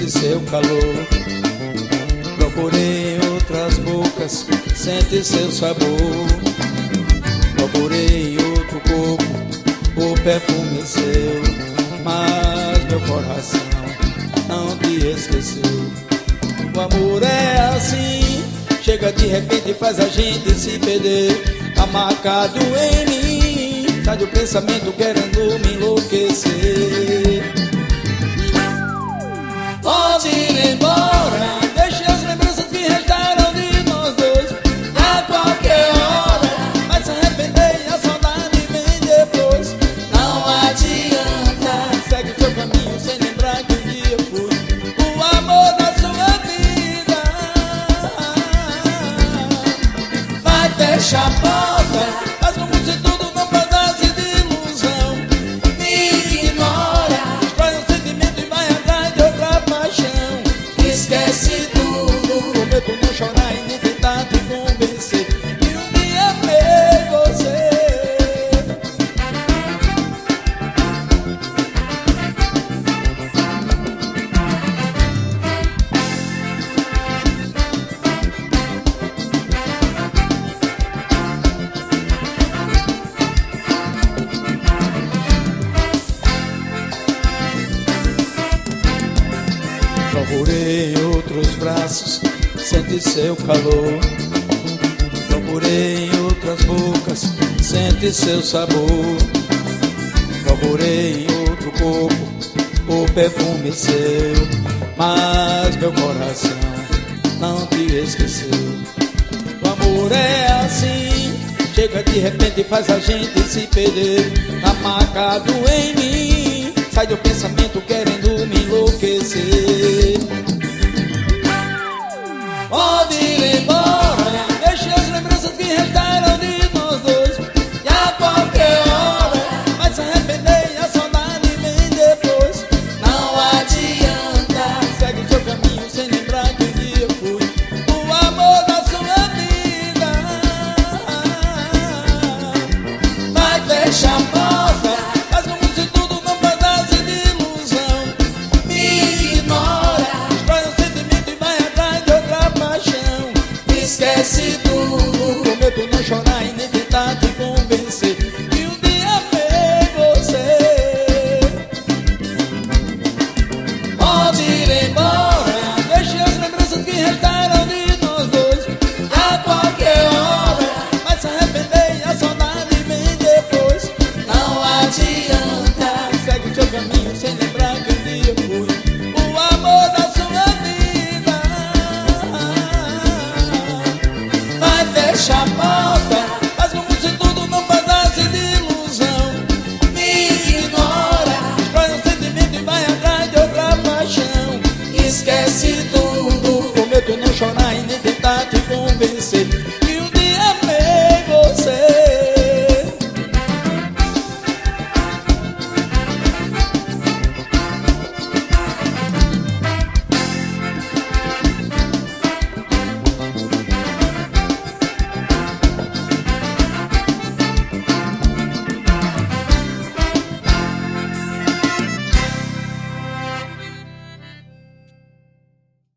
sente seu calor. Procurei outras bocas, sente seu sabor. Procurei outro corpo, o perfume seu, mas meu coração não te esqueceu. O amor é assim, chega de repente e faz a gente se perder. Tá marcado em mim, sai do pensamento querendo me enlouquecer. Pode ir embora, deixe as lembranças que restaram de nós dois. A qualquer hora vai se arrepender e a saudade vem depois. Não adianta, segue o seu caminho sem lembrar que um dia fui o amor da sua vida. Vai fechar a porta, faz como se tudo não passasse de ilusão. Me ignora, destrói o sentimento e vai atrás de outra paixão. Esquece tudo, prometo não chorar e nem tentar te convencer que um dia amei você. Procurei outros braços, sente seu calor. Procurei outras bocas, sente seu sabor. Procurei outro corpo, o perfume seu, mas meu coração não te esqueceu. O amor é assim, chega de repente e faz a gente se perder. Tá marcado em mim, sai do pensamento querendo me enlouquecer. Pode ir embora, deixe as lembranças que restaram de nós dois. E a qualquer hora vai se arrepender e a saudade vem depois. Não adianta, segue o seu caminho sem lembrar que um dia fui o amor da sua vida. Vai fechar a porta, faz como se tudo não passasse de ilusão. Me ignora, destrói o sentimento e vai atrás de outra paixão. Esquece tudo, prometo não chorar e nem tentar te convencer que um dia amei você. Pode ir embora, deixe as lembranças que restaram de nós dois. A qualquer hora vai se arrepender e a saudade vem depois. Não adianta, segue o seu caminho sem lembrar que um dia fui o amor da sua vida. Vai fechar a porta, faz como se tudo não passasse de ilusão. Me ignora, destrói o sentimento e vai atrás de outra paixão. Esquece tudo, prometo não chorar e nem tentar te convencer